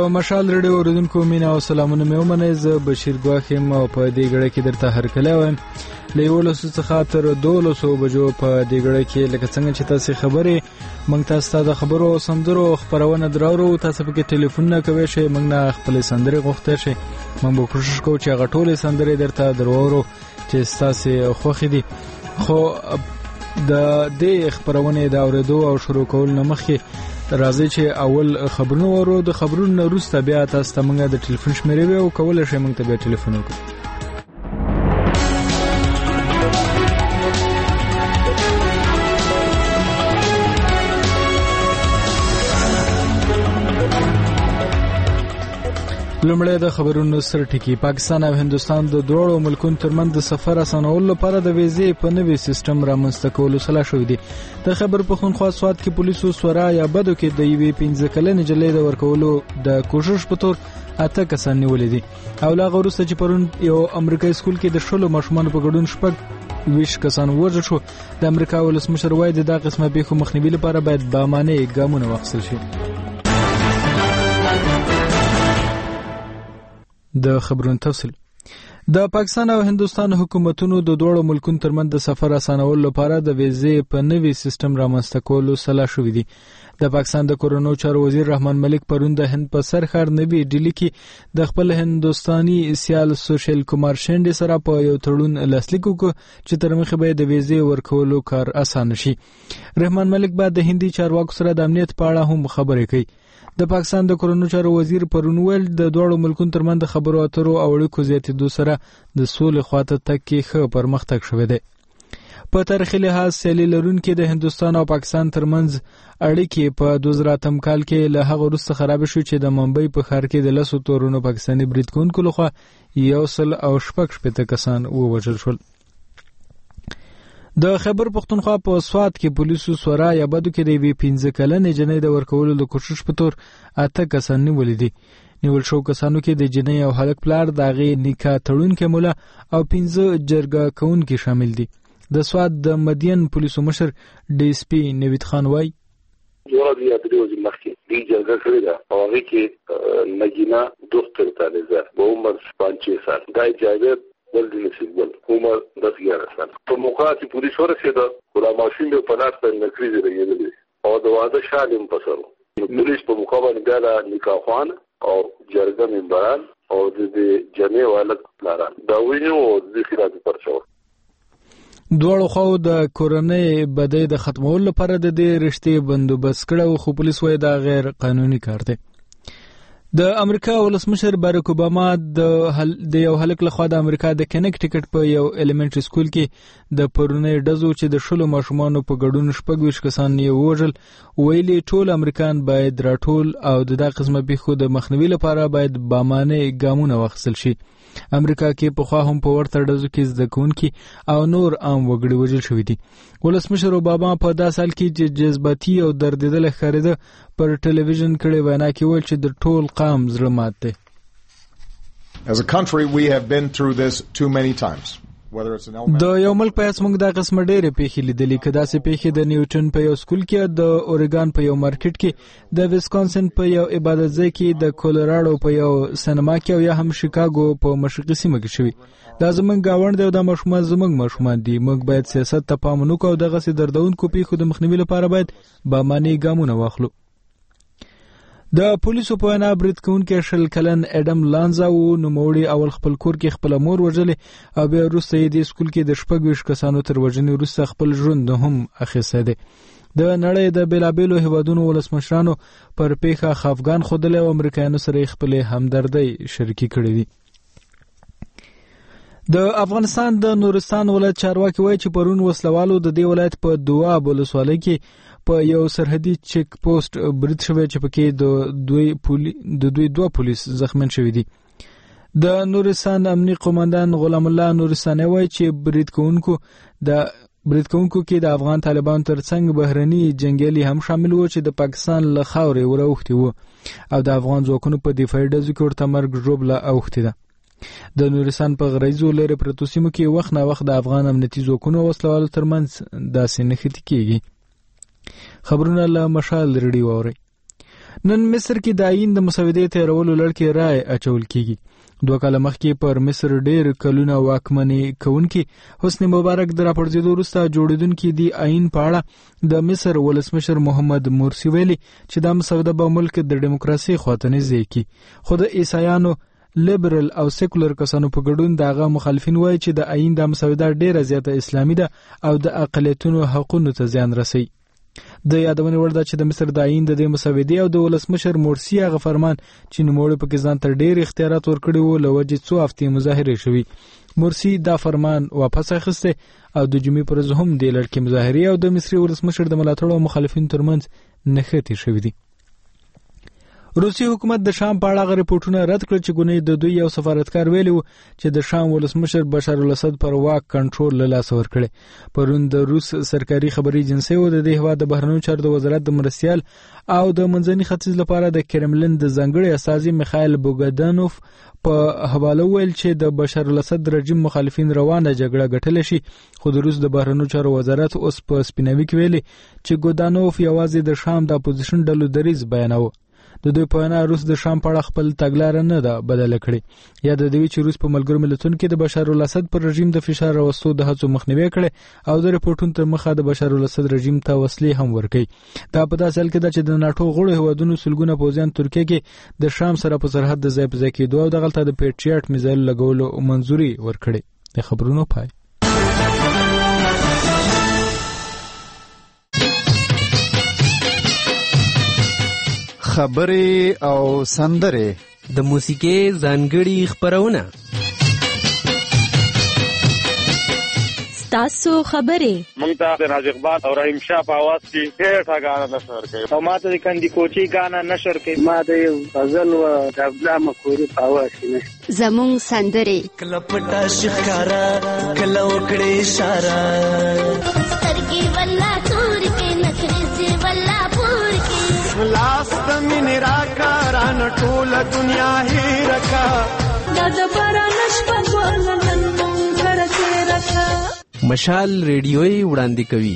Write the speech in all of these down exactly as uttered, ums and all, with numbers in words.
د مشال رډیو اوریدونکو مینه او سلامونه مې ومنئ. زه بشیر ګواښ یم او په دې ګړی کې درته هرکلی وایم له یولسو څخه تر دولسو بجو په دې ګړی کې لکه څنګه چې تاسې خبرې موږ تاسو ته د خبرو او سندرو خپرونه دراوړو. تاسو پکې ټلیفونونه کوئ شئ، موږ نه خپلې سندرې غوښتی شئ. موږ به کوشش کوو چې هغه ټولې سندرې درته درواورو چې ستاسې خوښې دي. خو د دې خپرونې د اورېدو او شروع کولو نه مخکې راځي چې اول خبرونه ورو، د خبرونو نه وروسته بیا تاسو ته موږ د ټلیفون شمیرې ویو، کولی شئ موږ ته بیا ټلیفون وکړو. لومړی د خبرونو سر ټکی. پاکستان او هندوستان د دواړو ملکونو ترمنځ د سفر اسانولو لپاره د ویزې په نوي سیستم رامنځته کولو سلا شوی دی. د خبر پښتونخوا سوات کې پولیسو سورا یا بدو کې د یوې پنځه کلنې نجلۍ د ورکولو د کوشش په تور اته کسان نیولې دي او لا غوښته چې پرون یو امریکایي سکول کې د شلو ماشومانو په ګډون شپږ ویش کسان وژل شو. د امریکا ولسمشر وایي د دغه قسمه پیښو مخنیوي لپاره باید بامانه ګامونه واخیستل شي. د خبرونو تفصیل. د پاکستان او هندوستان حکومتونو د دوړو ملکونو ترمنځ د سفر اسانولو لپاره د ویزې په نوي سیستم رامنځته کولو سلا شوی دی. د پاکستان د کورونو چارو وزیر رحمان ملک پرون د هند په سر ښار نوي ډیلی کې د خپل هندوستاني سیال سوشل کومار شینډې سره په یو تړون لاسلیک وکړ چې تر مخه به د ویزې ورکولو کار اسانه شي. رحمان ملک بعد د هندي چارواکو سره د امنیت په اړه هم خبرې کوي. د پاکستان د کورونو چارو وزیر پرون ویل د دوړو ملکونو ترمنځ د خبرو اترو او اړیکو زیاتېدو سره د سولې خواته تګ کې ښه پرمختګ شوی دی. په تاریخي لحاظ سیالي لرونکي د هندوستان او پاکستان ترمنځ اړیکې په دوه زره اتم کال کې له هغه وروسته خراب شو چې د ممبئی په ښار کې د لسو تورونو پاکستاني برید کوونکو لخوا یو سل او شپږ شپېته کسان ووژل شول. د خیبر پښتونخوا په سوات کې پولیسو سورا یا بدو کې د یوې پنځه کلنې جنۍ د ورکولو د کوشش په تور اته کسان نیولي دي. نیول شو کسانو کې د جنۍ او هلک پلار، د هغې نکاح تړونکی مولا او پنځه جرګه کوونکي شامل دي. د سوات د مدین پولیسو مشر ډي اس پي نوید خان وایي دوه بیا د ورځې مخکې دې جرګه کړې ده او هغې کې نګینا دختر طالبه به عمر پنځه سال دا اجازه ولدي نسبل عمر دس گیارہ سال په موقع چې پولیس ورسېده خو دا ماشین په لاس باندې نکریزې لګېدلې او د واده شال هم پسرو. پولیس په موقع باندې بیا د نکاحوان او جرګه ممبران او د جمعې والد پلاران دا ونیو او د خلاف پرچاو. دواړو خواو د کورنۍ بدۍ د ختمولو لپاره د دې رشتې بندوبست کړی خو پولیس وایي دا غیر قانوني کار دی. د امریکا ولسمشر باراک اوباما د یو هلک لخوا د امریکا د کنیکټیکټ په یو الیمنټري سکول کې د پرونی ډزو چې د شلو ماشومانو په ګډون شپږ ویشت کسان یې ووژل ویلي ټول امریکایان باید راټول او د دغه قسمه پیښو د مخنیوي لپاره باید بامانه ګامونه واخیستل شي. امریکا کې پخوا هم په ورته ډزو کې زده کوونکي او نور عام وګړي وژل شوي دي. ولسمشر اوباما په دا سال کې چې جذباتي او دردېدلی ښکارېده پر ټلویزیون کړې وینا کې ویل چې د ټول قام زړه مات دی. As a country we have been through this too many times. د یو ملک په اساس موږ د قسمه ډېرې پیښې لیدلې، که داسې پیښې د نیوټن په یو سکول کې، د اورګان په یو مارکیټ کې، د ویسکانسن په یو عبادت ځای کې، د کولراډو په یو سینما کې او یا هم شیکاګو په مشرقي سیمه کې شوي. دا زموږ ګاونډ دی او دا ماشومان زموږ ماشومان دي. موږ باید سیاست ته پام ونکړو او دغسې دردونکو پیښو د مخنیوي لپاره باید بامانه ګامونه واخلو. د پولیسو په وینا برید کوونکی شل کلن اډم لانزا و، نوموړي اول خپل کور کې خپله مور وژلې او بیا وروسته یې دې سکول کې د شپږ ویشت کسانو تر وژنې وروسته خپل ژوند هم اخیستی دی. د نړۍ د بېلابېلو هیوادونو ولسمشرانو پر پیښه خفګان ښودلی او امریکایانو سره یې خپلې همدردۍ شریکې کړې دي. د افغانستان د نورستان ولایت چارواکي وایي چې پرون وسلوالو د دې ولایت په دواب ولسوالۍ کې په یو سرحدي چیک پوسټ برید شوی چې پکې د دوی پولی د دوی دوه پولیس زخمین شوي دي. د نورستان امني قومندان غلام الله نورستاني وایي چې برید کوونکو د برید کوونکو کې د افغان طالبانو ترڅنګ بهرني جنګیالي هم شامل وو چې د پاکستان له خاورې وراوښتي وو او د افغان ځواکونو په دفاعي ډزو کې ورته مرګ ژوبله اوښتې ده. د نورستان په غریزو لرې پرتو سیمو کې وخت نه وخت د افغان امنیتي ځواکونو وسلوالو ترمنځ داسې نښتې کېږي. خبرونه له مشال رډیو واورئ. نن مصر کې د آئین د مسودې تیرولو لړ کې رای اچول کیږي. دوه کاله مخکې پر مصر ډېر کلونه واکمني کوونکي حسنی مبارک د راپرځېدو وروسته جوړېدونکي د آئین په اړه د مصر ولسمشر محمد مرسي ویلي چې دا مسوده به ملک د ډیموکراسي خواته نږدې کړي. خو د عیسایانو لیبرل او سیکولر کسانو په ګډون دغه مخالفین وایي چې د آئین د مسوده ډېره زیاته اسلامي ده او د اقلیتونو حقونو ته زیان رسوي. د یادونې وړ ده چې د مصر د آئین د دې مسودې او د ولسمشر مرسي هغه فرمان چې نوموړي پکې ځان ته ډېر اختیارات ورکړي وو له وجې څو هفتې مظاهرې شوي. مرسي دا فرمان واپس اخیستی او د جمعې پر ورځ هم دې لړ کې مظاهرې او د مصري ولسمشر د ملاتړو او مخالفینو ترمنځ نښتې شوي دي. روسي حکومت د شام په اړه غو ریپورتونه رد کړل چې ګونې د دوی یو سفارتکار ویلي وو چې د شام ولسمشر بشار الاسد پر واک کنټرول له لاسه ورکړي. پرون د روس سرکاري خبري ایجنسی و د دې هیواد د بهرنیو چارو د وزارت د مرستیال او د منځني ختیځ لپاره د کرملین د ځانګړي استازي میخائیل بوګدانوف په حواله ویل چې د بشار الاسد رژیم مخالفین روانه جګړه ګټل شي. خو د روس د بهرنیو چارو وزارت اوس په سپیناوي کې ویلي چې ګودانوف یوازې د شام د اپوزیشن ډلو دریځ بیانوه. د دوی په وینا روس د شام په اړه خپل تګلاره نه ده بدله کړې. یا د دوی چې روس په ملګرو ملتونو کې د بشار الاسد پر رژیم د فشار راوستو د هڅو مخنیوي کړي او د ریپورتونو تر مخه د بشار الاسد رژیم ته وسلې هم ورکړي. دا په داسې حال کې ده چې د ناتو غړو هیوادونو سلګونه پوځیان ترکیه کې د شام سره په سرحد د ځای په ځای کېدو او دغلته د پیټریاټ میزایل لګولو منځوري ورکړي. د خبرونو پای. خبرې او سندرې د موسیقي ځانګړي خبرونه تاسو خبرې مونږ ته د ناز اقبال او رحیم شاه په आवाज کې ډېر غاڼه نشر کوي او ماته د کندي کوچي غاڼه نشر کوي. ما د یو غزل او د ابلا مخوري په आवाज کې زموږ سندرې کله پټا شکارا کله وکړې اشاره سترګي ولا تور کې نخري ولا پور کې لاس د مين راکاران ټول دنیا هي رکا د دبر نشپ ولنن مونږ سره رکا. مشال ریډیوي وړاندې کوي.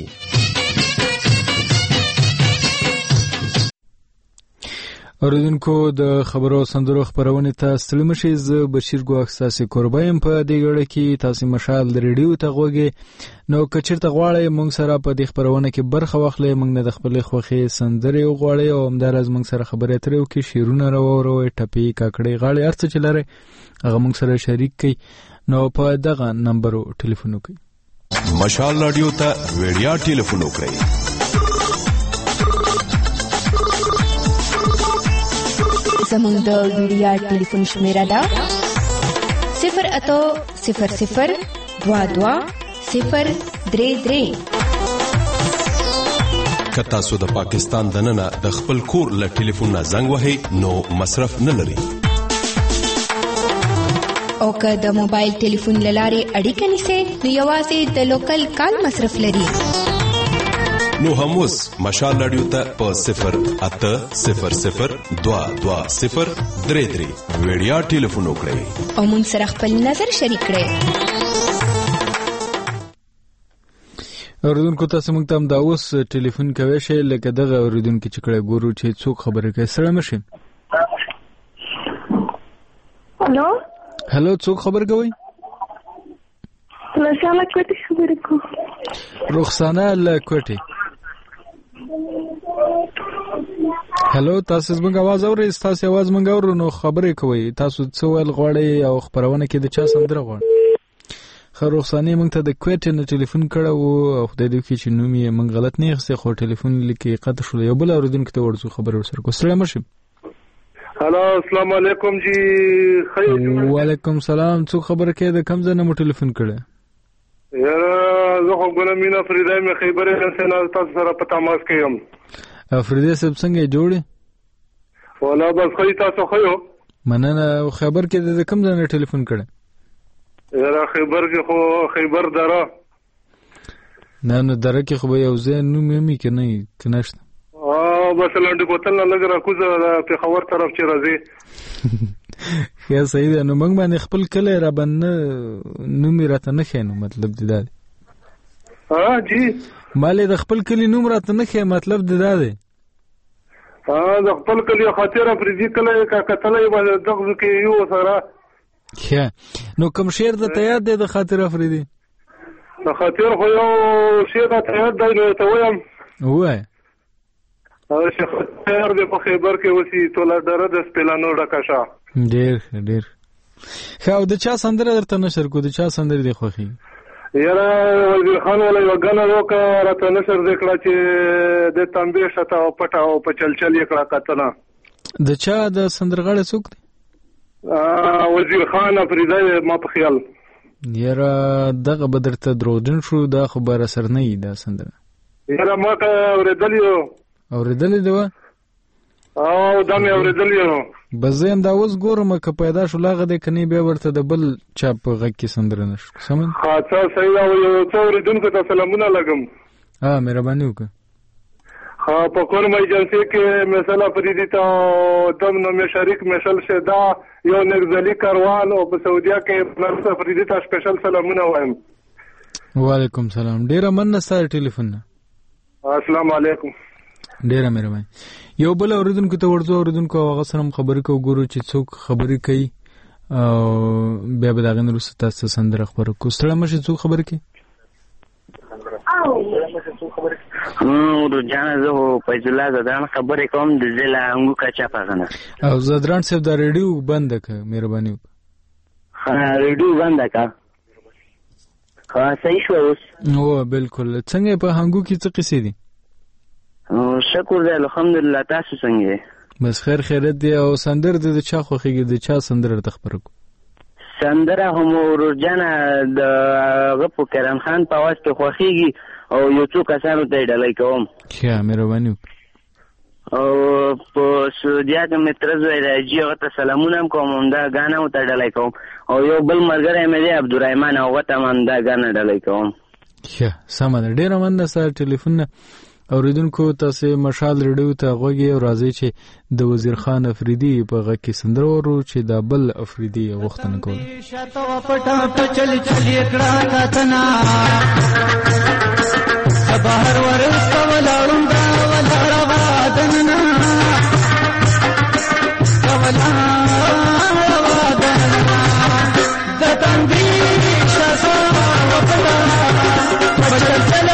اوریدونکو د خبرو سندرو خبرونه ته ستړي مشي. زه بشیر ګواخ ساسي قربایم په دې غړ کې تاسو مشال ریډیو ته غوږی. نو کچرته غواړی مونږ سره په دې خبرونه کې برخه واخلې. مونږ نه د خپل خوخي سندري غواړی او همدارز مونږ سره خبرې ترې وکړي. شیرونه راووروي ټپي کاکړي غاړي ارڅ چلره هغه مونږ سره شریک کړي. نو په دغه نمبر ټلیفون وکړئ. مشال رادیو ته ویډیا ټلیفون وکړئ. زموږ د ویډیا ټلیفون شمیره ده صفر اتو صفر صفر دوا دوا صفر درې درې. که تاسو د پاکستان دننه د خپل کور له ټلیفون نه زنګ وهئ نو مصرف نه لري. او که د موبایل ټلیفون لاره اړیکه نیسئ نو یوازې د لوکل کال مصرف لري. نو هم اوس مشال رادیو ته په صفر اته صفر صفر دوا دوا صفر درې درې ویډیا ټلیفون وکړئ او مونږ سره خپل نظر شریک کړئ. اوریدونکو تاسو موږ ته دا اوس ټلیفون کوي شي لکه دغه اوریدونکو چې کړه ګورو چې څوک خبره کوي. سلام مشه. هلو هلو څوک خبر کوي؟ رخسانه کوټي خبرې کوم. رخسانه لکوټي. هلو تاسو زموږ आवाज اورئ؟ تاسو आवाज مونږ اورو نو خبرې کوي. تاسو څه ول غواړئ او خبرونه کې د چا سندره غواړئ؟ خو رخصانه مونږ ته د کوټ نه ټلیفون کړه او خدای دې کې چې نوم یې مونږ غلط نه یخسه خو ټلیفون لیکي قطع شو. یو بل اوریدونکو ته ورڅو خبر ورسره کو. سلام علیکم. هلو السلام علیکم جی. خیر. وعلیکم سلام. څو خبره کې د کم ځنه مو ټلیفون کړه؟ یاره زه خو ګلم مینا فریدای مې خیبره انسان تاسو سره په تماس کې یم. فریدای صاحب څنګه جوړه؟ ولا بس خی تاسو خو مننه. خبر کې د کم ځنه ټلیفون کړه؟ یاره خیبر کې خو خیبر دره نه نه دره کې خو یو ځای نوم یې می کې نه کنهشت. اه بس لاندې کوتل نه لګ را کوزه په خبر طرف چې راځي. یا صحیح ده. نو موږ باندې خپل کله را باندې نوم راته نه خینو مطلب دی دا. ها جی مالې د خپل کلی نوم راته نه خې مطلب دی دا دی. د خپل کلی خاطر افریدي کله کا کتلې باندې دغه کې یو سره ښه نو کوم شعر د ته یاد دی د خاطر افریدي؟ د خاطر خو یو شعر ته یاد دی نو ته وایم وای او شیخ خیر د په خیبر کې وسی تولا دره د سپلانو ډکاشا ډیر ډیر خو د چا سندره درته نشر کو د چا سندره دی خوخي یاره وزیر خان ولا یو غنه روکا راته نشر دکړه چې د تنبیه شته او پټه او په چلچل یې کړه کتنه د چا د سندرغاړي څوک دی؟ وزیر خان افریدی ما په خیال یاره دغه بدرته دروژن شو دا خبره سر نه ای دا سندره یاره ما که اوریدلیو اوریدلی دی و او دا مې اوریدلی نو بس زه هم دا اوس ګورم که پیدا شو لاغه دی کنی بیا ورته د بل چا په غږ کې سندره نشو سمن ها څه صحیح او یو څو اوریدونکو ته سلامونه لګم ها مهرباني وکړه ها په کورم ایجنسی کې مثلا فریدی ته دم نو مې شریک مشل شدا یو نغزلی کاروان او په سعودیا کې پلس فریدی ته سپیشل سلامونه وایم. وعلیکم سلام. ډیره مننه ستاسو ټلیفون نه. السلام علیکم. ډیره مهرباني. یو بل اوریدونکو ته ورځو اوریدونکو هغه سره خبرې کوو ګورو چې څوک خبرې کوي او بیا به دغه نورسته تاسو سندره خبرو کو ستړي مشه څوک خبرې کوي او روزانه زه په ځلا زدان خبرې کوم د ځلا انګو کچا پغنه او زدران صاحب دا ریډیو بند کړه مهرباني ها ریډیو بند کړه ها صحیح شو اوس او بالکل څنګه په هنګو کې څه قصې دي؟ او شکر دی الحمدلله تاسو څنګه بس خیر خیرت دی او سندر د چا خوخیږي د چا سندر د خبرو سندره هم ورجانه د غپو کرم خان په واسطه خوخیږي او یو څو کسانو ته ډالای کوم ښه مهرباني او په سعودیا کې متر زوی راځي او ته سلامونه کوم دا غانا او ته ډالای کوم او یو بل مرګره مې دی عبدالرحمن او ته من دا غانا ډالای کوم ښه سم ده ډیر مننه سره ټلیفون اوریدونکو تاسو مشال ریډیو ته غوږی او راځي چې د وزیر خان افریدی په غږ کې سندره ورو چې د بل افریدی وختونه کول شاتو پټا چل چل کړه کاتنا بهر ورسته ولاړم دا ولاړه وادننا ولاړه وادننا د تنبیه شاسو وکړه بچل چل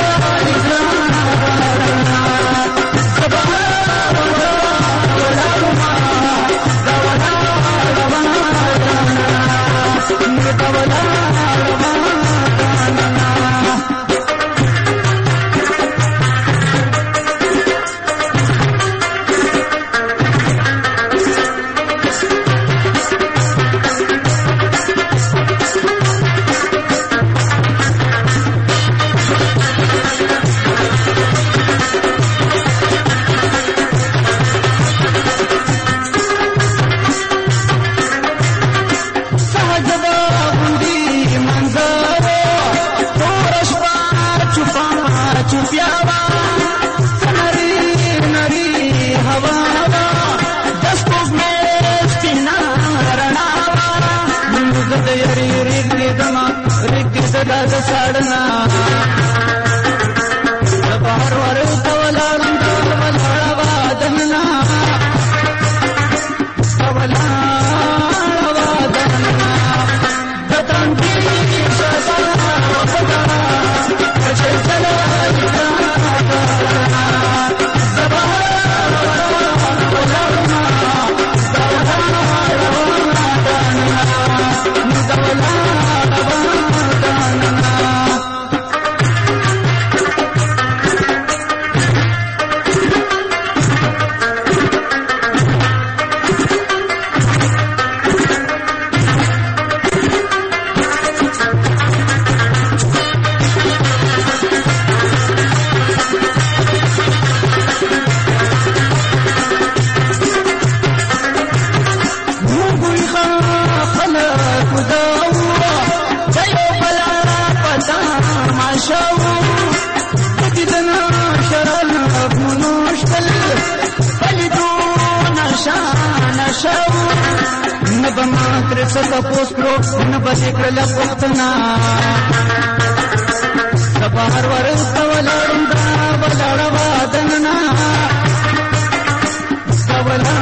ولا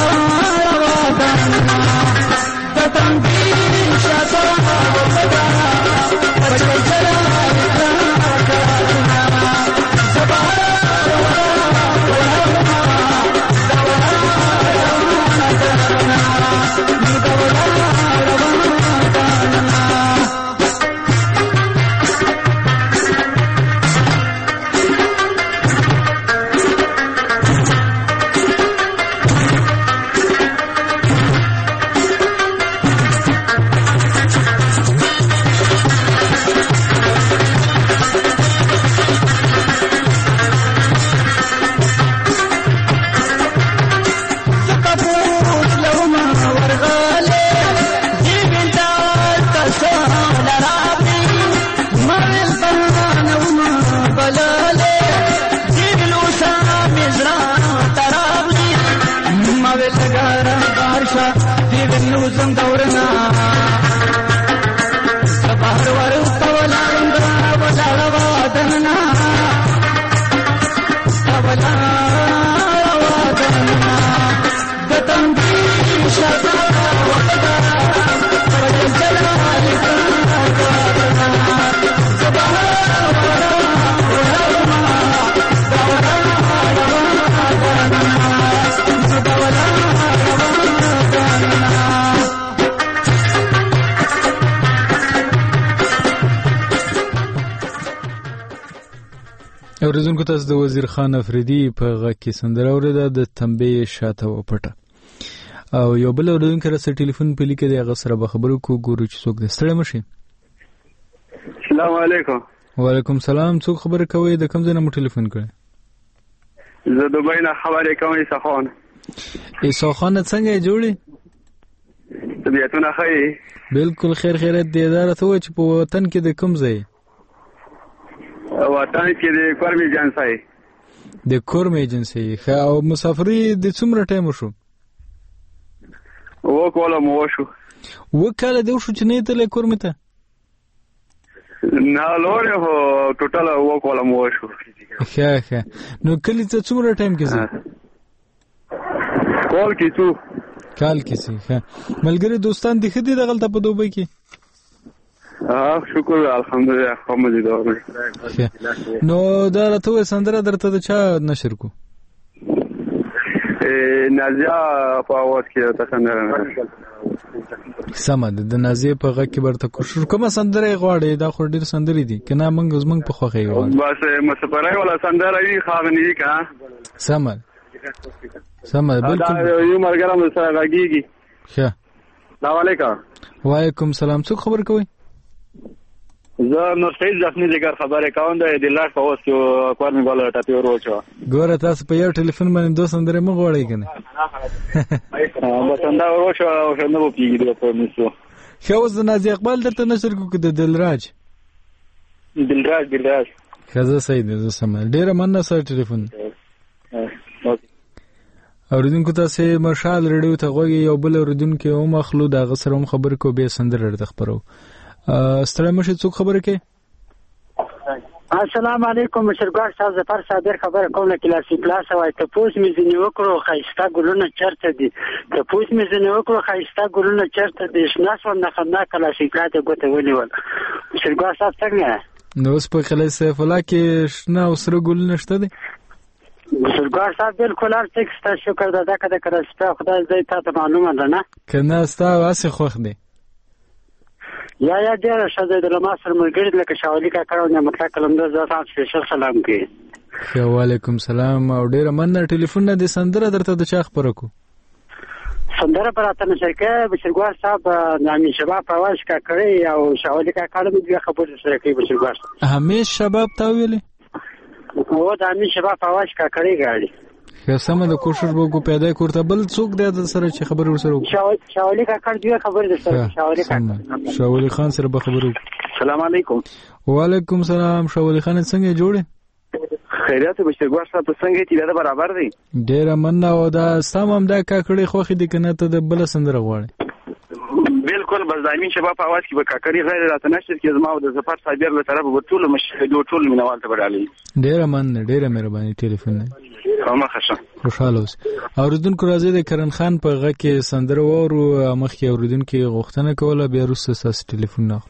وطن د تنګي شاته ودا پټ چلا اوریدونکو تاسو د وزیر خان افریدي په غږ کې سندره اوریده د تنبیه شاته و پټه او یو بل اوریدونکو سره ټلیفون په لیکه دی هغه سره به خبرو کو ګورو چې څوک د ستړي مشي. السلام علیکم. وعلیکم السلام. څوک خبر کوي د کوم ځای نه مو ټلیفون کړی؟ زه دوبۍ نه خبرې کوم. عیسی خان. عیسی خان څنګه جوړی؟ طبیعتونه ښه؟ بالکل خیر خیرت دی. دا راته وایه چې په وطن کې د کوم ځای؟ وطن کې د کورم ایجنسی. د کورم ایجنسی. ښه. او مسافري د څومره ټایم وشو؟ اوه کاله مو وشو. اوه کاله دې وشو چې نه یې تللی کورمې ته؟ نه لوړې خو ټوټل اوه کاله مو وشو. ښه ښه. نو کلي ته څومره ټایم کې ځې؟ کال کې څو. کال کې ځې. ښه. ملګري دوستان دې ښه دي دغلته په دوبۍ کې؟ شکر الحمدلله خامه دي دا. نو دا راته وایه سندره درته د چا نشر کو؟ نازیه په اواز کې ته سندره. سمه ده. د نازیه په غږ کې برته کوشش کومه سندره یې غواړې؟ دا خو ډېر سندرې دي که نه موږ زموږ په خوښه یې غواړو؟ بس مسافرۍ والا سندره وي ښاغلي وي که. سمه سمه بالکل. یو ملګری مو سره غږېږي. ښه. السلام علیکم. وعلیکم السلام. څوک خبر کوئ؟ زه نور سعید زخمی دیگر خبرې کوم. د دلار په اوس کې کور مې بالا ټاپي ور وچو. ګوره تاسو په یو ټلیفون باندې دوه سندرې مو غواړئ که نه؟ بس همدا ور وچو او ښه نه به کېږي په مسو. ښه. اوس د نازي اقبال درته نشر کړو که د دلراج؟ دلراج دلراج. ښه. زه صحیح دی. زه سمه. ډېره مننه سر ټلیفون. اوریدونکو تاسې مشال ریډیو ته غوږ یو بل اوریدونکی هم اخلو د هغه سره هم خبرې کوو بیا سندره درته خپرو. ستړی مشې څوک خبرې کوي؟ السلام علیکم. مشرګار صاحب ظفر صابر خبره کوم له کلاسیک کلاس وای. تپوس مې ځینې وکړو ښایسته ګلونه چېرته دي؟ تپوس مې ځینې وکړو ښایسته ګلونه چېرته دي؟ شنه شوم د خندا کلاسیک کلاس ته ګوته ونیول. مشرګار صاحب څنګه؟ نو اوس په قلعه سیف الله کې شنه او سره ګلونه شته دي؟ مشرګار صاحب بالکل هر څه ستا شکر ده. دا که د کلاسیک خدای زه تا ته معلومه ده نه؟ که نه ستا هسې خوښ دی؟ یا یا ډېره ښه دی. د له ما سره ملګري لکه شاولي کاکړ او نعمتالله قلندر زه تاسو سپیشل سلام کوي. ښه. وعلیکم سلام. او ډېره مننه. ټلیفون نه دې سندره درته د چا خپره کو؟ سندره به راته نشر کوې بشرګوار صاحب؟ د امین شباب په اواز کاکړی او شاولي کاکړ مې دوه خبرې سره کوي بشرګوار صاحب. همیش شباب تا ویلې؟ هو د امین شباب په اواز کاکړی غاړي. ښه. سمه ده. کوشش به وکړو پیدا یې کړو. ته بل څوک دی د سره چې خبرې ورسره وکړو؟ شاولي کاکړ دوه خبرې در سره. شاولي کاکړ. شاولي خان سره به خبرې وکړو. السلام علیکم. وعلیکم السلام. شاولي خان څنګه جوړې؟ خیریت بشرګوار صاحب ته څنګه یې؟ دا برابر دی. ډېره مننه. او دا ستا هم همدا کاکړۍ خوښې دي که نه ته د بله سندره غواړې؟ بالکل. بس د امین شباب په اواز کې به کاکړي غیر راته نشر کې زما او د ظفر صابر له طرفه به ټولو مشاهدو ټولو مینوال ته به ډالۍ. ډېره مننه. ډېره مهرباني ټلیفون نه. خامخشه خوشاله اوس. اوریدونکو راځي د کرن خان په غږ کې سندره وورو، مخکې اوریدونکو غوښتنه کوله، بیا وروسته ستاسو ټلیفون نه.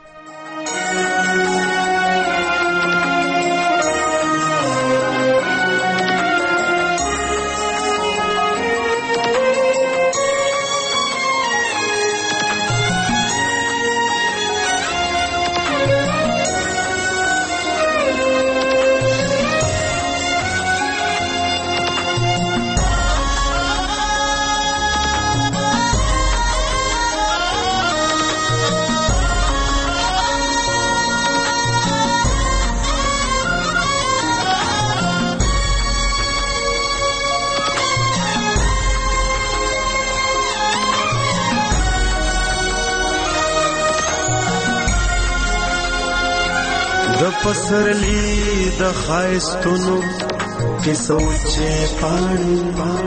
پسرلی د خایستونو کې سوچې پانی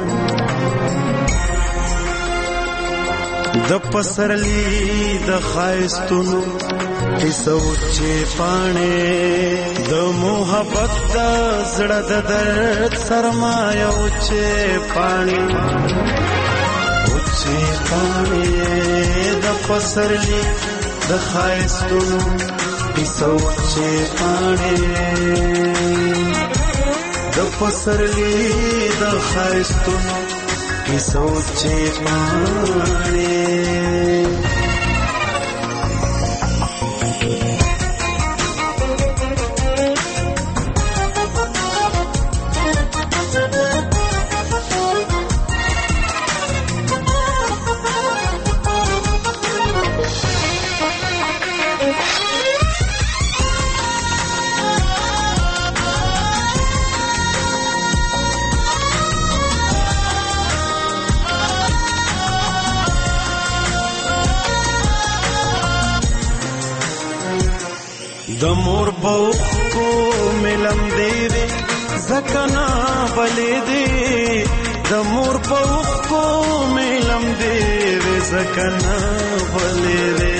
د پسرلی د خایستونو کې سوچې پانی د محبت د زړه د درد سرمایه اوچې پانی اوچې پانی د پسرلی د خایستونو کی سوچے پانے د پسرلی د خایستونو کی سوچے پانے د مور بوخ کو ملم دی وی زکنا بلې دی د مور بوخ کو ملم دی وی زکنا بلې دی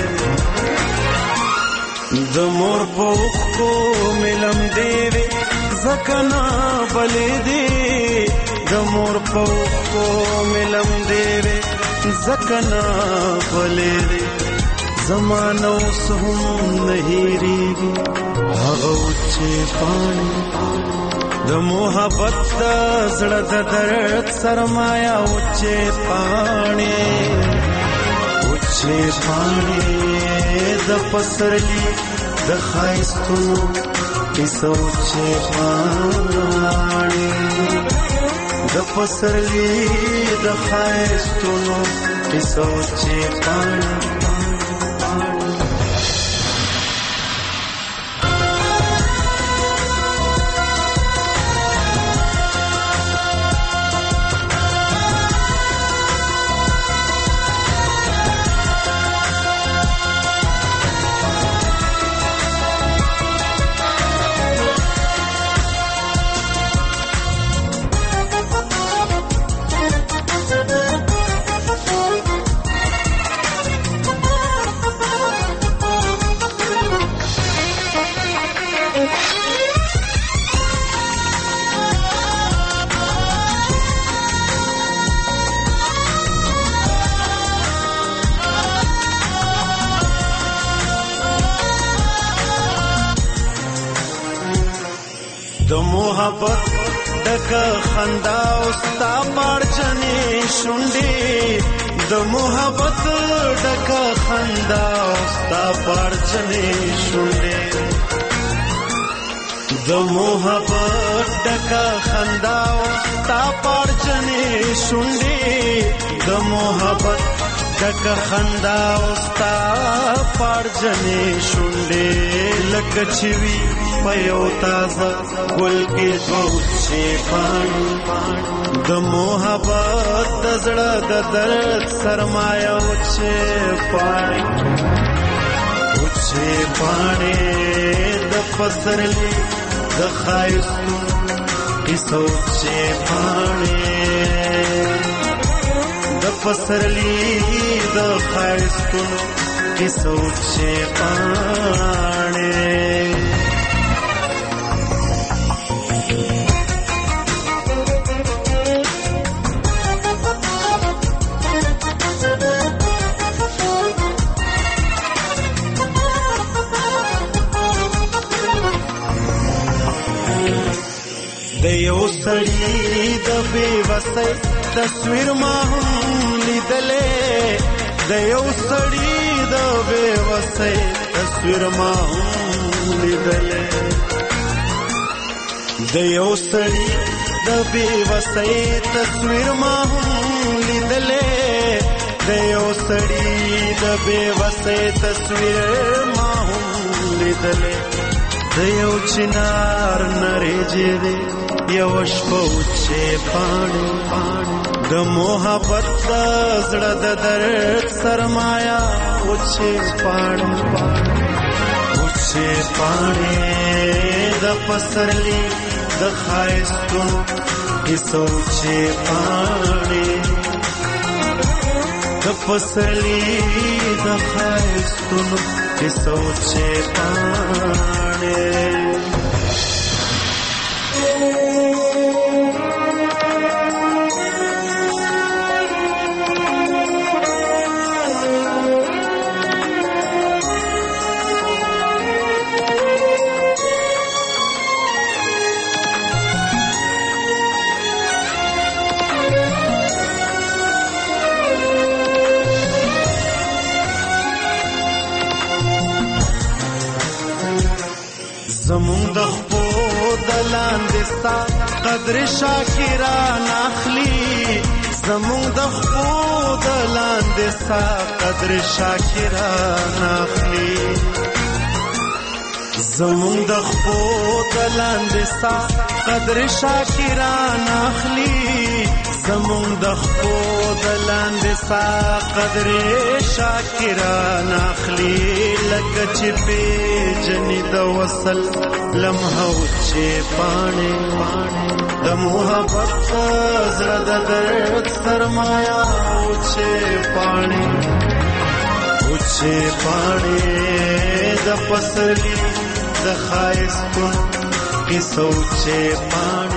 د مور بوخ کو ملم دی وی زکنا بلې دی د مور بوخ کو ملم دی وی زکنا بلې دی زمانو سهم نهیریږي هغه اوچې پاڼې د محبت د زړه د درد سرمایه اوچې پاڼې اوچې پاڼې د پسرلی د ښایستونو کیسه اوچې پاڼې د پسرلی د ښایستونو کیسه اوچې پاڼې محبت دغه خندا او ستا پرچنې شونډې د محبت دغه خندا او ستا پرچنې شونډې د محبت دغه خندا او ستا پرچنې شونډې د محبت دغه خندا او ستا پرچنې شونډې لکه چې وي پيو تازه ګل کې دوچې پاڼې د محبت د زړه د درد سرمایه اوچې پاڼې اوچې پاڼې د پسرلی د ښایستونو کیسه اوچې پاڼې د پسرلی د ښایستونو کیسه اوچې پاڼې د یو سړي د بې وسۍ تصویر ما هم لیدلې د یو سړي د بې وسۍ تصویر ما هم لیدلې د یو سړي د بې وسۍ تصویر ما هم لیدلې د یو سړي د بې وسۍ تصویر ما هم لیدلې د یو چنار نریجې دی یو شپه وچې پاڼې د محبت د زړه د درد سرمایا وچې پاڼې وچې پاڼې د پسرلي د ښایستونو کیسو وچې پاڼې د پسرلي د ښایستونو کیسو وچې پاڼې زمون د خپو د لاندې ستا قدر شاکران اخلي زمون د خپو د لاندې ستا قدر شاکران اخلي زمون د خپو د لاندې ستا قدر شاکران اخلي زمون د خپو د لاندې ستا قدر شاکران اخلي لکه چې پیژنې د وصل لمحه وچې پاڼې د محبت زړه د درد سرمایا وچې پاڼې وچې پاڼې د پسرلي د ښایستونو کیسو وچې پاڼې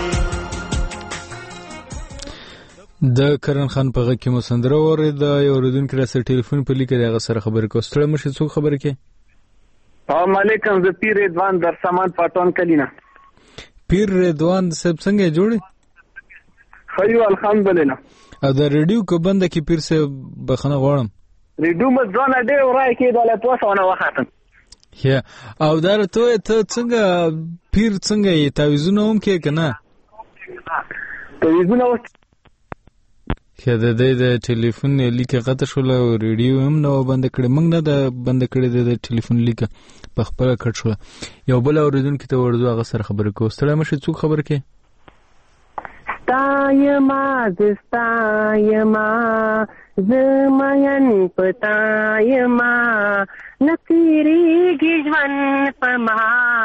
د کرن خان په غږ کې مو سندره واورېده. یو اورېدونکی راسره ټلیفون په لیکه د هغه سره خبرې کوو. ستړی مه شئ، څوک خبرې کوي؟ السلام علیکم، زه پیر رضوان در سامان پټون کلینا. پیر رضوان صاحب څنګه جوړې؟ خیو الحمدلله. او د ریډیو کو بنده کې پیر صاحب بخنه غواړم. ریډیو مې ځونه دی ورای کې د له پوسونه وختم. یا او دا ته ته څنګه پیر څنګه یې تعویذونه هم کې کنه؟ تعویذونه که د دې د ټلیفون لیکه قطع شول او ریډیو هم نو بند کړي، موږ نه د بند کړي د ټلیفون لیکه په خپل کټ شو. یو بل اوریدونکو ته ورځو هغه سره خبرې کوو. ستړی مشه، څوک خبر کې؟ ستایما زستایما زمین پتایما نتیریږي ژوند پما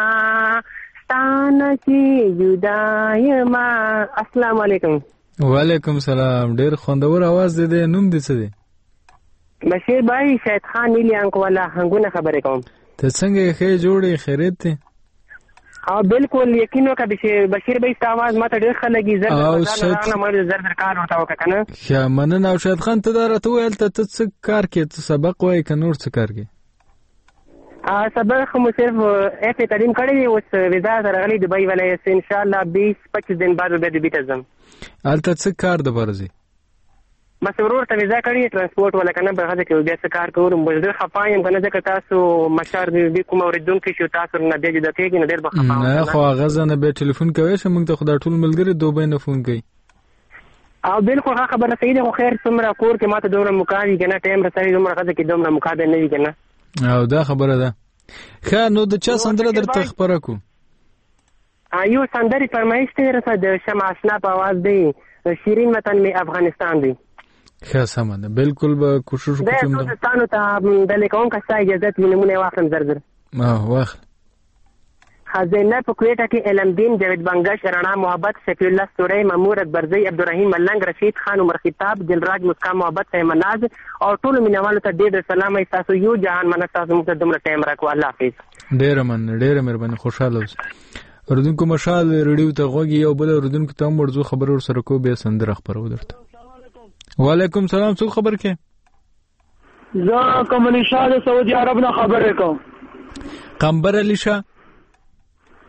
ستانه کې جدایما. السلام علیکم. وعلیکم سلام. ډیر خوندور आवाज دی. د نوم دې څه دی؟ بشیر بھائی شاید خان نیلی انکو والا هنګونه خبرې کوم. ته څنګه ښه جوړې خیریت دی؟ ها بالکل یقین وکړه بشیر بھائی ست आवाज ماته ډیر ښه لګي. زر زر نه مړ زر زر کار ورته وکړه کنه. ښه مننه. او شاید خان ته دا راته ویل ته ته څه کار کې ته سبق وایې که نور څه کار کې؟ ا سبق مو صرف اف تعلیم کړی دی. اوس ویزا سره غلی دبي ولایت ان شاء الله بیس پچیس دن بعد به دبي ته ځم. الته څه کار د برزي؟ بس ورور ته ویزا کړی ترانسپورت ولا کنه به هغه کې بیا څه کار کوم. بس ډېر خپایم کنه ځکه تاسو مشار دې کوم اوریدونکو شو تاسو نه دې د تېګ نه ډېر بخپایم. نه خو هغه ځنه به ټلیفون کوي چې موږ ته خدای ټول ملګری دوبه نه فون کوي. او بالکل هغه خبره صحیح ده. خو خیر څومره کور کې ماته دومره مکاري کنه ټایم رسېږي دومره هغه کې دومره مکاده نه وي کنه. او دا خبره ده. خا نو د چا سندره درته خبره کو؟ ایو سندري فرمایش ته رسا د شمع آشنا په आवाज دی. شیرین وطن می افغانستان دی. ښه سمه ده. بالکل به کوشش وکړم. د افغانستان ته د لیکون کا ځای اجازه وینمونه واخلم زر زر. ما واخل. خزینه په کوټه کې علم دین جاوید بنگش رانا محبت شفیع الله سوري مامور اکبرزی عبدالرحیم ملنګ رشید خان عمر خطاب دلراج مسکا محبت مناز او ټول مینوالو ته ډېر سلام. تاسو یو جهان من تاسو موږ ته دومره ټایم راکو. الله حافظ. ډېر من ډېر مهرباني. خوشاله اوسئ. اردوونکو مشال ریډیو ته غوږی یو بل اردوونکو ته ورځو خبر ور سره کو به سندره خبرو درته. وعلیکم سلام. څوک خبر کې؟ زه کوم علی شاه د سعودي عرب نه خبرې کوم. قمبر علی شاه.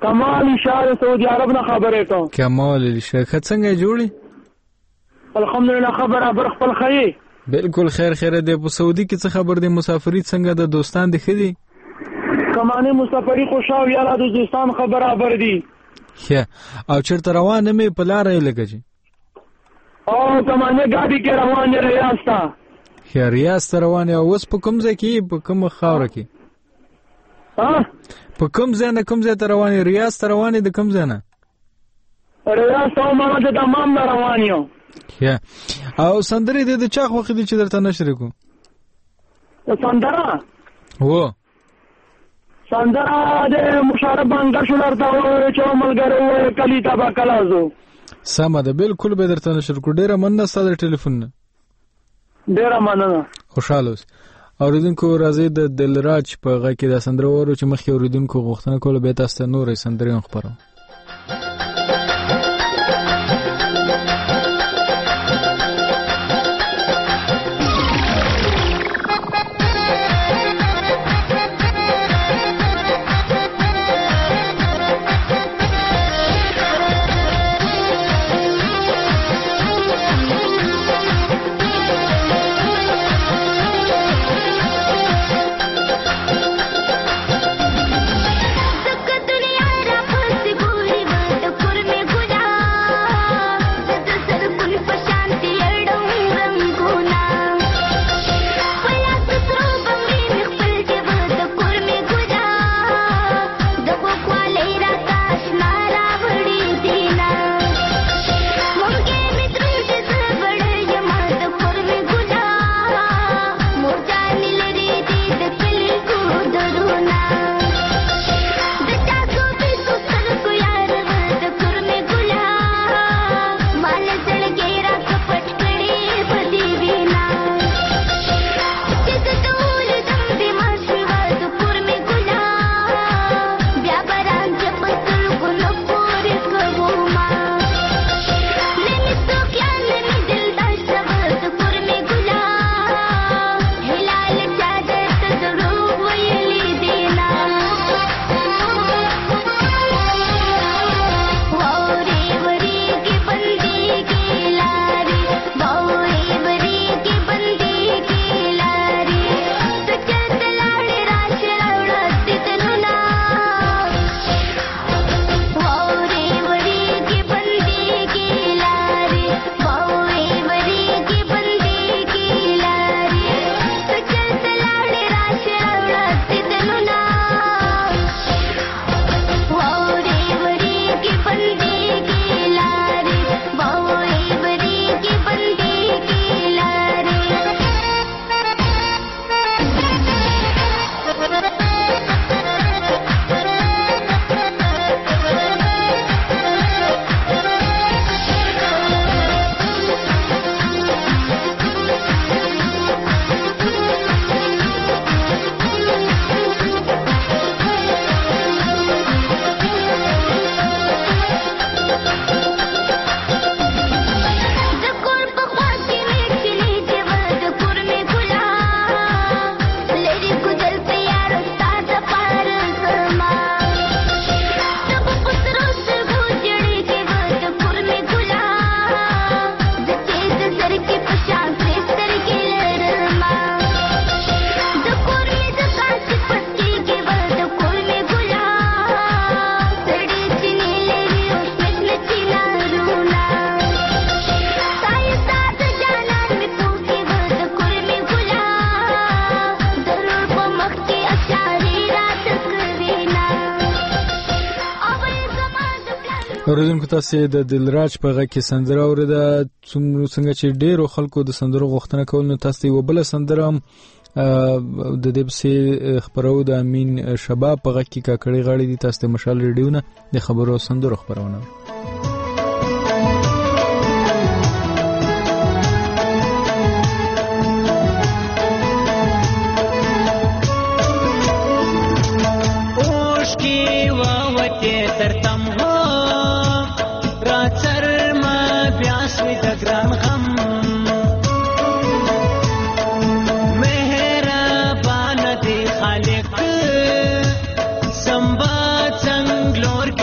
کمال اشاره سعودي عرب نه خبرې کوم. کمال اشاره څنګه جوړي؟ الحمدلله خبره بر خپل خیر. بالکل خیر خیر دی. په سعودي کې څه خبر دی؟ مسافرۍ څنګه د دوستان دی خدي؟ کمانه مسافرۍ خوشاو یاله د دوستان خبره بر دي. ښه او چیرته روان مې په لار یې لګی او کمانه ګاډي کې روان یې ریاض ته. ښه ریاض ته روان یې. اوس په کوم ځای کې؟ په کوم خاوره کې؟ ها په کوم ځای نه کوم ځای ته روان یې؟ ریاض ته روان یې د کوم ځای نه؟ ریاض ته ما د دمام نه روان یو. ښه او سندرې د چا خوښې دي چې درته نشر کو؟ سندره هو سندره د مشارف بانګه شولر ته چې ملګری کلی تبا کلازو. سمه ده بالکل به درته نشر کو. ډیره مننه ستاسو ټلیفون نه. ډیره مننه. خوشاله اوس. اوریدونکو راځي د دلراج په غږ کې د سندره ورو چې مخکې اوریدونکو غوښتنه کوله به تاسو ته نورې سندرې خبرو. اوریدونکو تاسو د دلراج په غږ کې سندره اوریده. څنګه چې ډیرو خلکو د سندرو غوښتنه کول، نو تاسو یو بل سندره د دې په خبرو د امین شباب په غږ کې کاکړی غاړي دي. تاسو د مشال ریډیو نه د خبرو سندرو خبرونه Lord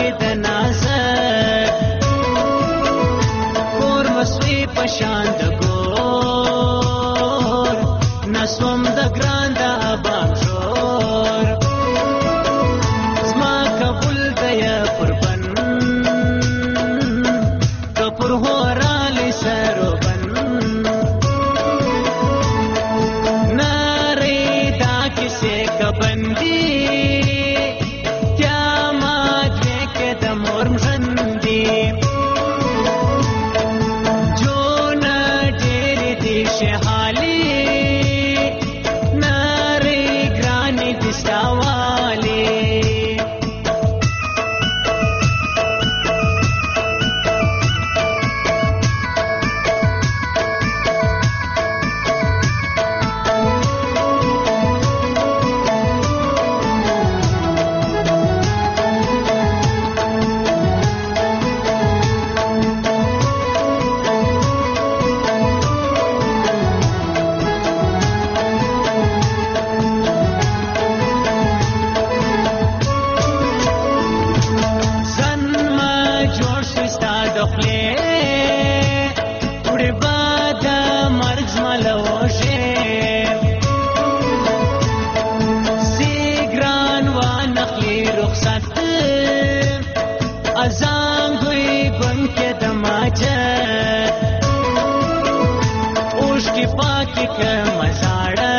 که مزاړه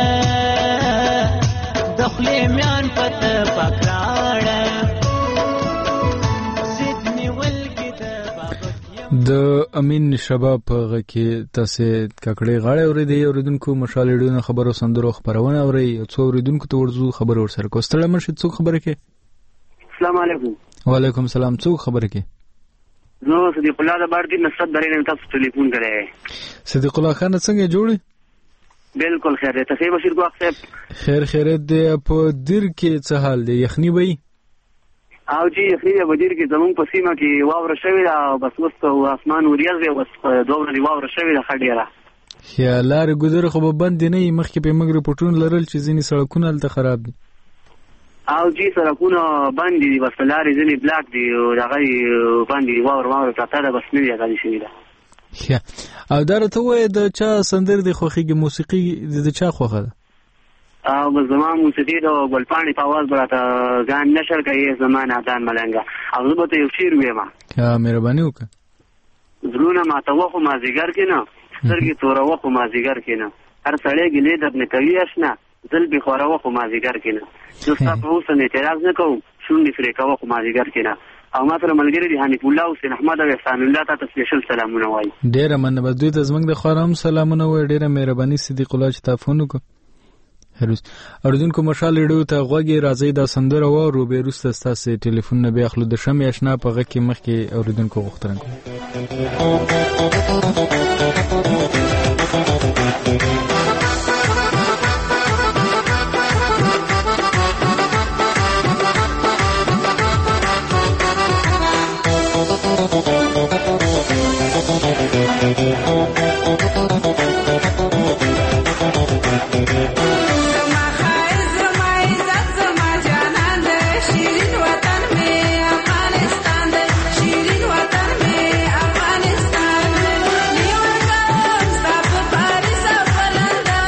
د خولې میان پته پکراړه د امین شباب په غږ کې تاسو ککړې غاړه اورېدې اوریدونکو مشال ریډیو خبرو سندرو خبرونه اوري څو اوریدونکو ته ورزو خبر ورسره کوستړه مرشد څو خبره کې السلام علیکم وعلیکم السلام څو خبره کې نو صدیق الله د باندې نصرت درې نن تاسو ټلیفون کړی صدیق الله خان څنګه جوړی بالکل خیر دی تاسو بشیر کو اخسب خیر خیرت دی په دیر کې څه حال دی یخنی وای او جی یخنی په دیر کې زمون په سیمه کې واوره شوې ده او بس وسته او اسمان وریاض دی وس دوه ورځې واوره شوې ده خډیره یا لار ګذر خو به بند نه مخکې په موږ رپورټونه لرل چې ځینې سړکونه الته خراب دي او جی سړکونه بند دي بس لارې ځینې بلاک دي او هغه بند دي واوره واوره پراته ده بس نه دی غالي شوې ده او دا راته وایي د چا سندر د خوښیږي موسیقي د چا خوښه ده او زما موسیقي د ګلپاڼې په आवाज براته ځان نشر کوي زما نادان ملنګا او زه به ته یو شعر وایم ها مهرباني وکړه زړونه ماته وخو ما زیګر کې نه سترګې توره وخو ما زیګر کې نه هر سړی ګلې د ابن کوي آشنا زل به خوره وخو ما زیګر کې نه زه ستا په اوسه نه اعتراض نه کوم شونډې پرې کوه خو ما زیګر کې نه او ما سره ملګری دي حنیف الله حسین احمد او احسان الله ته سپیشل سلامونه وایي ډېره مننه دوی ته زموږ د خورم سلامونه وایي ډېره مهرباني صدیق الله چې تاسو فون وکړو هروس اوردونکو مشال ریډیو ته غوږی راځي دا سندره و رو به روسته تاسو ټلیفون نه به اخلو د شمع آشنا په غږ کې مخکې اوردونکو غوښتنه افغانستان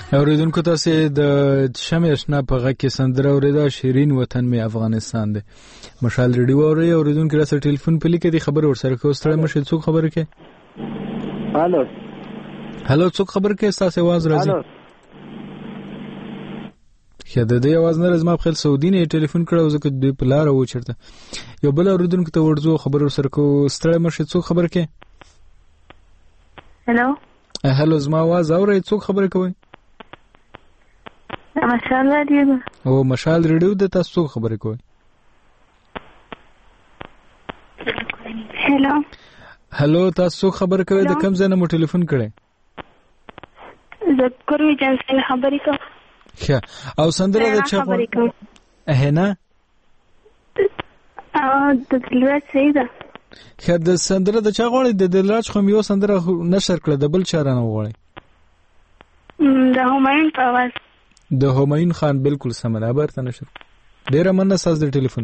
اوریدونکو تاسو د شمع اشنا په غږ کې سندره اوریدا شیرین وطن می افغانستان دی. مشال ریډیو اوري اوریدونکو راسه ټلیفون په لیکه دي خبر ورسره کوستړی مشه څوک خبره کې. هالو هالو څوک خبر کې تاسو आवाज راځي؟ خاله د دې आवाज نه راځم په خپل سعودي نه ټلیفون کړو ځکه دوی په لار و چرته یو بل اوریدونکو ته ورځو خبر ورسره کوستړی مشه څوک خبر کې. هالو هالو زما आवाज اوري څوک خبره کوي؟ مشال رادیو. او مشال ریډیو د تاسو خبرې کوي. هالو هالو تاسو خبرې کوي د کوم ځای نه مو ټلیفون کړی؟ ذکر می جان څنګه خبرې کوي؟ ښه او سندره د چا خبرې کوي؟ اه نه ا د دلراج سیدا. ښه د سندره د چا غوړي د دلراج خو یو سندره نشر کړه د بل چاره نه غوړي. د همایون په आवाज د همایون خان بالکل سم ده برته نشر. ډیره مننه ساز د ټلیفون.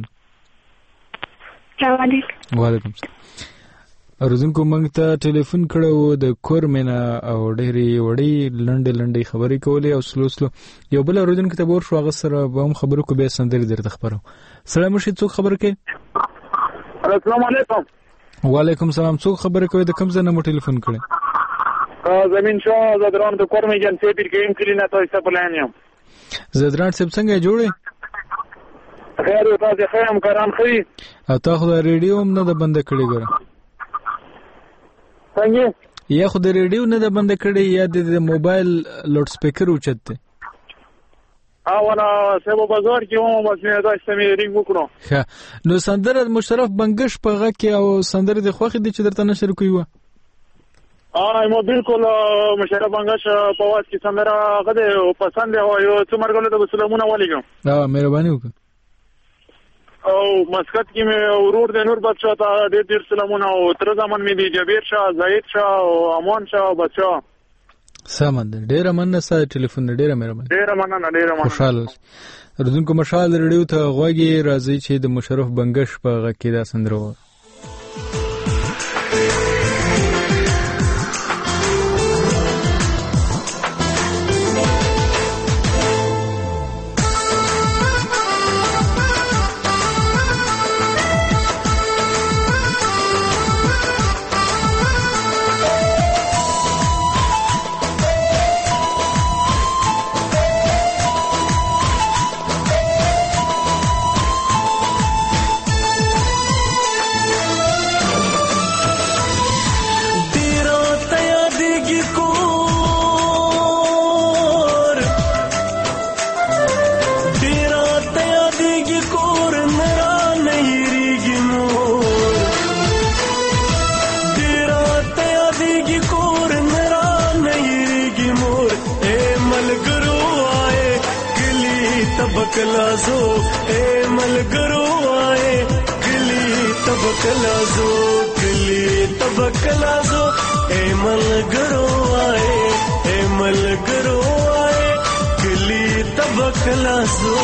وعلیکم وعلیکم السلام. ورزونکو موږ ته ټلیفون کړو د کورمنه او ډېری وړي لنډې لنډې خبرې کولې او سلو سلو یو بل ورزونکو ته ور شو هغه سره به هم خبرو کو به سندري درته خبرو. سلام مشي څوک خبر کې؟ السلام علیکم. وعلیکم السلام. څوک خبرې کوي د کوم ځای نه مو ټلیفون کړی؟ زمين شاه زدران د کورمې جن سی پیر کې کلینا تاسو په لانیم. زدران سب څنګه جوړې؟ خیر او تاسو خیم کرام خي. او تاسو د ریډیو هم نه د بند کړی ګره. څنګه؟ یا خو د ریډیو نه د بند کړی یا د موبایل لاوډ سپیکر اوچته. او انا سبب بازار کې هم بس نه دا سمې رینګ وکړو. ښه نو سندره مشرف بنگش په غږ کې او سندره د خوخي د چې درته نشر کوي و. اه مو بالکل مشرف بنگش په واس کې سندره غده پسند دی او یو څومره ته سلامونه ولیکم. ها مهرباني وکړه. او مسکت کې مې ورور د نور بچا ته ډېر ډېر سلامونه او تر زمان مې دی جبیر شاه زاید شاه او امان شاه بچا. سمند ډېر مننه ساده ټلیفون ډېر مهرباني. ډېر مننه ډېر مننه. خوشاله ورزونکو مشال ریډیو ته غوږی راځي چې د مشرف بنگش په غږ کې دا سندره و. तबकलाजो ए मलगरो आए गली तबकलाजो गली तबकलाजो ए मलगरो आए ए मलगरो आए गली तबकलाजो.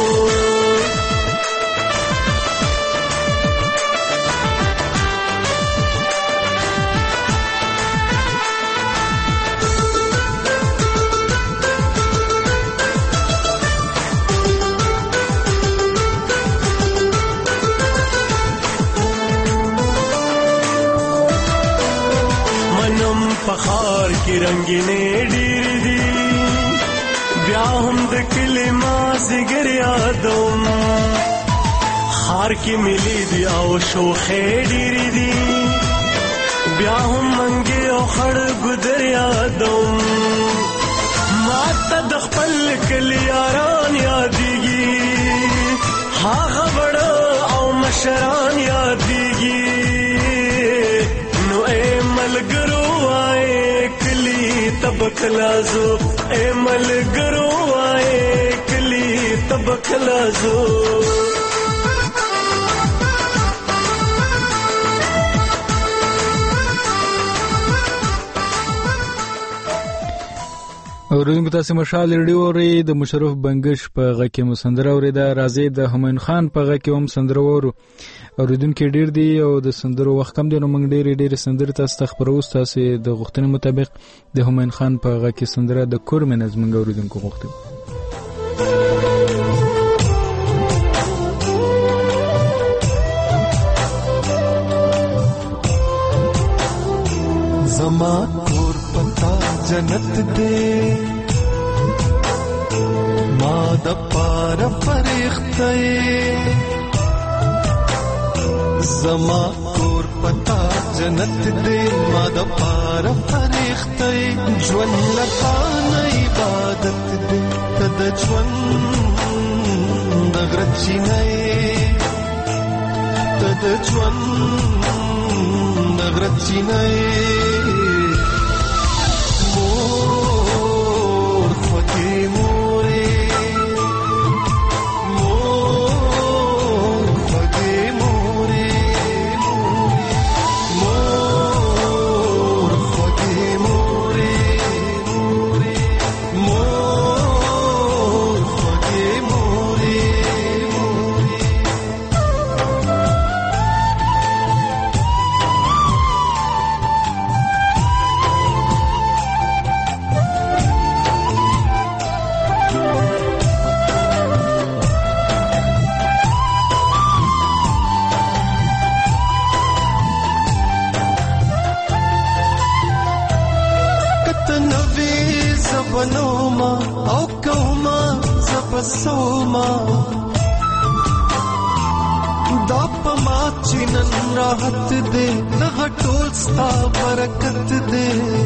पखार की रंगीने डीर दी ब्याहम द किलिमा जिगर यादम हार की मिली दिया ओ शोखे डीर दी ब्याहम मंगे ओ खड़ गुदर यादम माता दखपल कलियारान यादीगी हा खबड़ा ओ मशरान यादीगी नो ए मलगरो तबकलाजो ए मलगरो आए कली तबकलाजो. اوریدونکو تاسو مشال ریډیو اورئ د مشرف بنگش په غږ کې مو سندره اوریده. راځي د همایون خان په غږ کې هم سندره وورو. اوریدونکو ډیر دی او د سندرو وخت کم دی نو موږ ډیر ډیر سندره تاسو ته خبرو. تاسو د غوښتنې مطابق د همایون خان په غږ کې سندره د کورمن از موږ اوریدونکو غوښتو. زما کور پتا جنت دے ما د پار فرښتې زما کور پتا جنت دے ما د پار فرښتې ژوند لتا نه عبادت دے تد ژوند دغرچی نه تد ژوند دغرچی نه سوما دا پما چنن راحت دے دغه ټول ستا برکت دے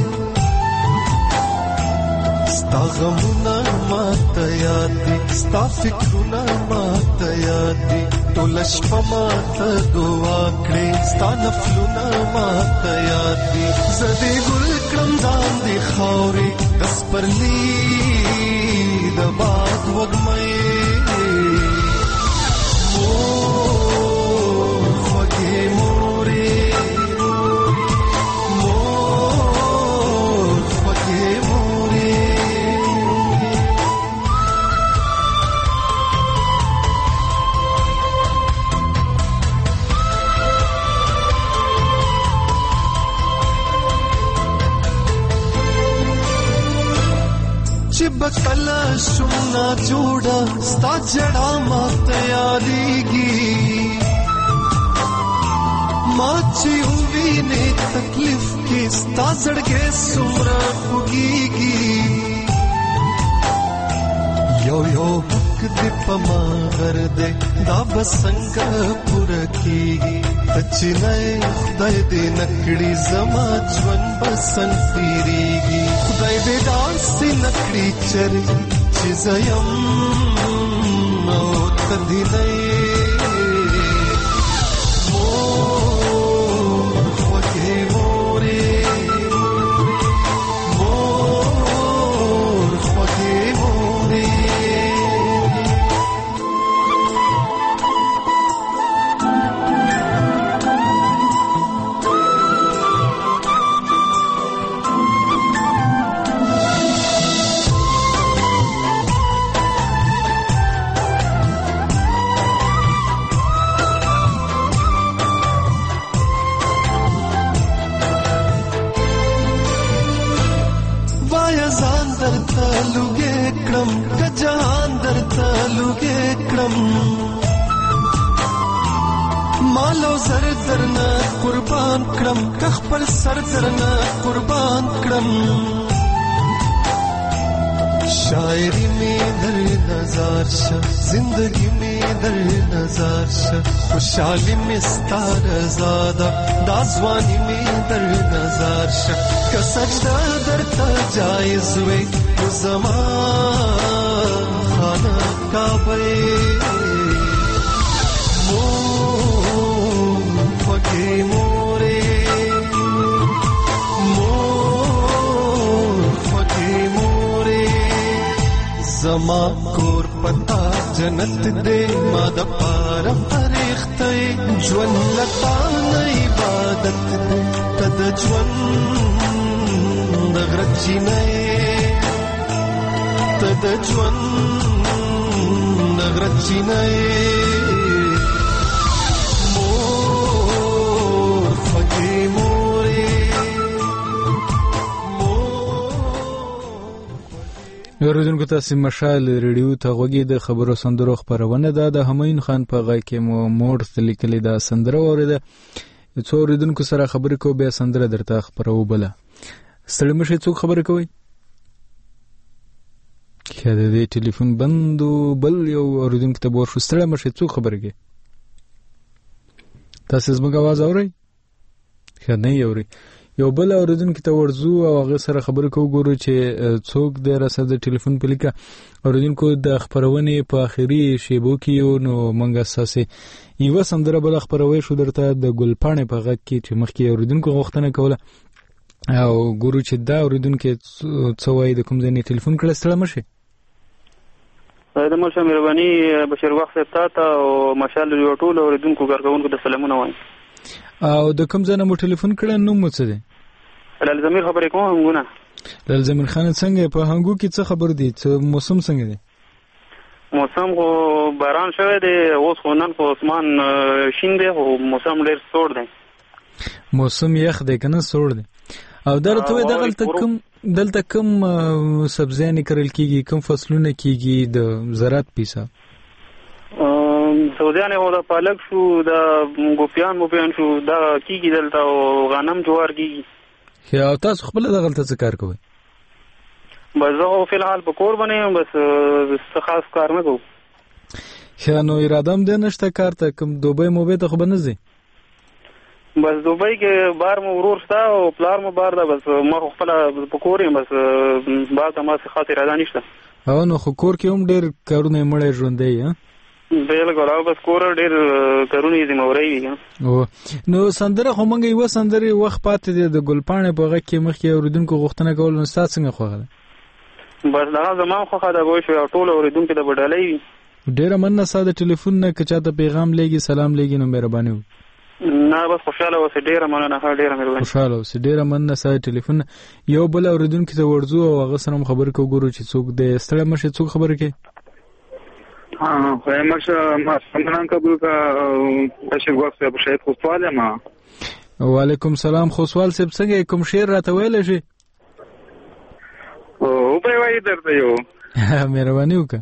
ستا غمونه ماته یاد دي ستا فکرونه ماته یاد دي ټول شپه ماته دعا کړې ستا نفلونه ماته یاد دي زدي ګل کړم ځان دي خاورې دس پرلی د باد وګمې مور خوږې مورې مور خوږې مورې چې بکلا شونا جوړا ستا جړا ماته یادېږي ما چې وینې تکلیف کې ستا زړګې څومره خوږېږي یو یو حق دې په ما غر دې دا به څنګه پوره کېږي ته چې نه خدای دې نکړي زما ژوند به څنګه تېرېږي خدای دې داسې نکړي چرې چې زه یم او ته دې نه مور خوږې مورې مور خوږې مورې لوګې کړم که جهان درته لوګې کړم مالو زر درنه قربان کړم که خپل سر درنه قربان کړم شاعری می در نظر شه زندگی می در نظر شه خوشحالی می ستار زاده دازوانی می در نظر شه که سجده در تا جایز وی زمان خانه کعبه مور خوږې مورې مور خوږې مورې زما کور پتا جنت دې ما د پاره فرښتې ژوند لتا نه عبادت دې ته د ژوند د غرچې نه د ژوند نغرچینه مور فکی مورې اوریدونکو تاسو مشال ریډیو ته غوږی د خبرو سندرو خبرونه ده د همین خان په غږ کې مو موړ لیکلې ده سندره اوریده څو اوریدونکو سره خبرې کو بیا سندره درته خبرو بله ستړي مشه څوک خبرې کوي کله دې ټلیفون بندو بل یو اوریدونکو ته بور شو ستړي مشه څوک خبرې کوي تاسو زموږ आवाज اورئ خیر نه اورئ یو بل اوریدونکو ته ورزو او هغه سره خبرې کوو ګورو چې څوک د رسد ټلیفون په لیکه اوریدونکو د خبرونه په اخري شیبو کې نو مونږ اساسه یو سندره بل خبروي شو درته د ګلپانې په غږ کې چې مخکې اوریدونکو غوښتنه کوله او ګورو چې دا اوریدونکو څو وای د کوم ځای ټلیفون کړه ستړي مشه د مشه مهرباني بشیر وخت ته او مشال یو ټول اوریدونکو ګرځونکو د سلامونه وای او د کوم ځای مو ټلیفون کړه نو مو څه دی لال زمیر خبرې کوم هنګونه لال زمیر خان څنګه په هنګو کې څه خبر دی څه موسم څنګه دی موسم خو باران شوی دی اوس خو نن خو اسمان شین دی او موسم ډیر سوړ دی موسم یخ دی کنه سوړ دی او درته دغلته کوم دلته کوم سبزیانې کرل کیږي کوم فصلونه کیږي د زراعت پیسه سوزیانې او د پالک شو د ګوپیان موپیان شو دا کیږي دلته او غنم جوار کیږي یا تاسو خپل دغلته څه کار کوئ بس زه فی الحال په کور باندې بس څه خاص کار نه کوم یا نو اراده هم ده نشته کار ته کوم دوبۍ موبۍ ته خو به نه ځئ بس دوبۍ کې بار مو ورور شته او پلار مو بار ده بس ما خو خپله په کور یم بس بار ته ما څه خاص اراده نشته او نو خو کور کې هم ډېر کارونه یې مړی ژوندی ها بالکل او بس کور ډېر کارونه یې ذمهوارۍ وي او نو سندره خو موږ یوه سندرې وخت پاتې دی د ګلپاڼې په غږ کې مخکې اورېدونکو غوښتنه کول نو ستا څنګه خوښه ده بس دغه زما خوښه ده به وشوي او ټول اورېدونکي د به ډالۍ وي ډېره مننه ستا د ټلیفون نه که چاته پیغام لیږي سلام لیږي نو مهرباني وکړه نه بس خوشاله اوسئ ډېره مننه ښه ډېره مهرباني خوشاله اوسئ ډېره مننه ستا د ټلیفون یو بل اورېدونکي ته ورځو او هغه سره هم خبرې کوو ګورو چې څوک دی ستړی مه شئ څوک خبرې کوي हाँ खैमश सम्मान कबूल का बशीर वक्त से शायद खुशवाल है माँ वालेकुम सलाम खुशवाल से संगे कुम शेर रात वेले शे ओ ऊपर वाई दर्द यो मेहरबानी होगा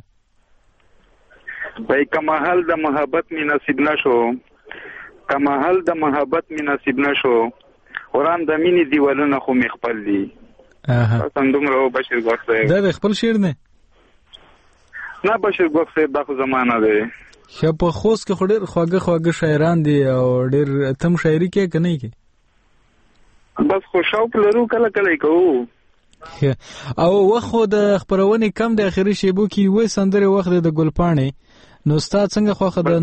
भाई कमाल द मोहब्बत में नसीब न शो कमाल द मोहब्बत में नसीब न शो औरान दमीनी दीवालों न खो मखपल दी संदुम रहो बशीर वक्त से ده خپل شعر نه نه بشیر ګوک صاحب دا خو زمانہ دی ښه په خوست کې خو ډېر خواږه خواږه شاعران دي او ډېر تم شاعري کوي که نه کوي بس خو شوق لرو کله کله کوو او وخت خو د خپرونې کم د اخري شیبو کې یوې سندرې وخت د ګلپاڼې نو ستا څنګه خوښه ده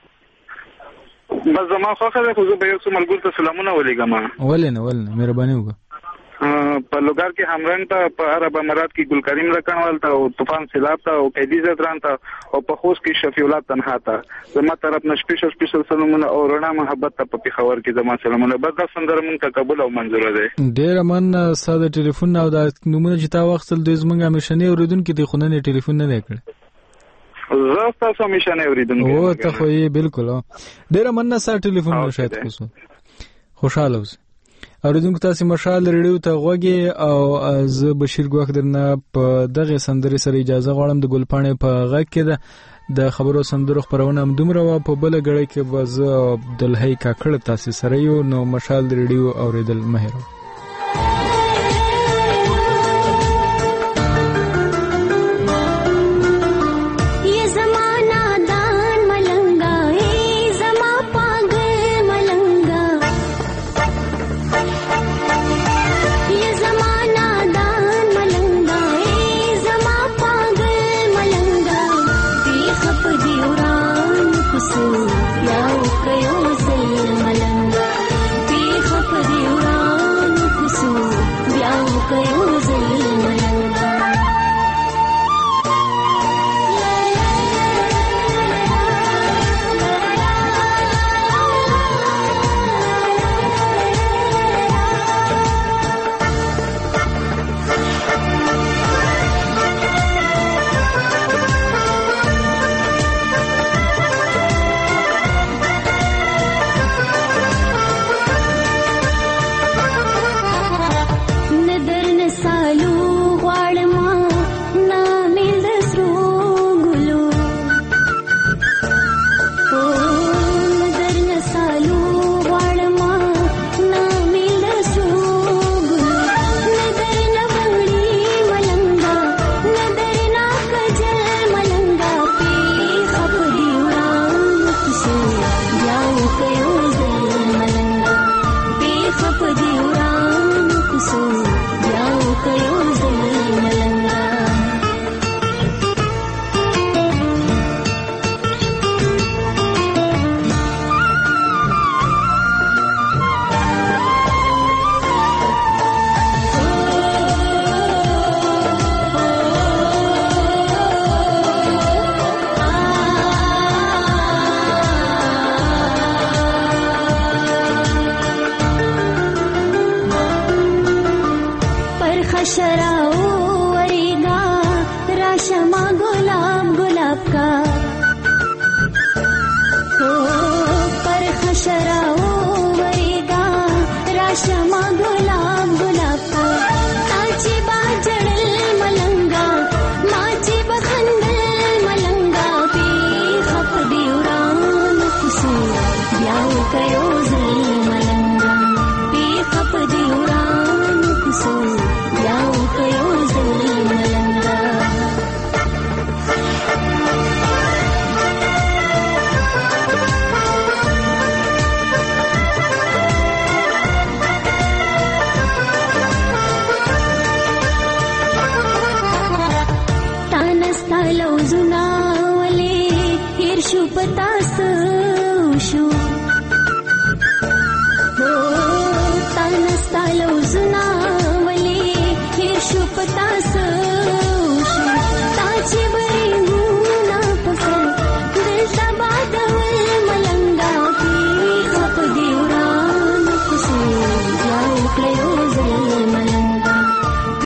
بس زما خوښه ده خو زه به یو څو ملګرو ته سلامونه ولیږم ولې نه ولې نه مهرباني وکړه په لوګار کې همرنګ ته په عرب امارات کې ګل کریم لکنوال ته او طوفان سیلاب ته او قیدی زدران ته او په خوست کې شفیع الله تنها ته زما طرف نه سپیشل سپیشل سلامونه او رڼا محبت ته په پیښور کې زما سلامونه بس دا سندره مونږ ته قبول او منظور ده ډېر من ساده ټلیفون او د نمونه چې تا وختل د زمونږ همیشنی اوریدونکو د خوننې ټلیفون نه کړ زه تاسو همیشنی اوریدونکو او ته خو یې بالکل ډېر من ساده ټلیفون نو شاید خو خوشاله اوسه اوریدونکو تاسو مشال ریډیو ته غوږی او زه بشیر ګوخ درنه په دغه سندرې سره اجازه غواړم د ګلپاڼې په غږ کې ده د خبرو سندرو خبرونه هم دومره وه په بله ګړۍ کې به زه عبدالحی کاکړ تاسو سره یو نو مشال ریډیو اوریدل مه هېروئ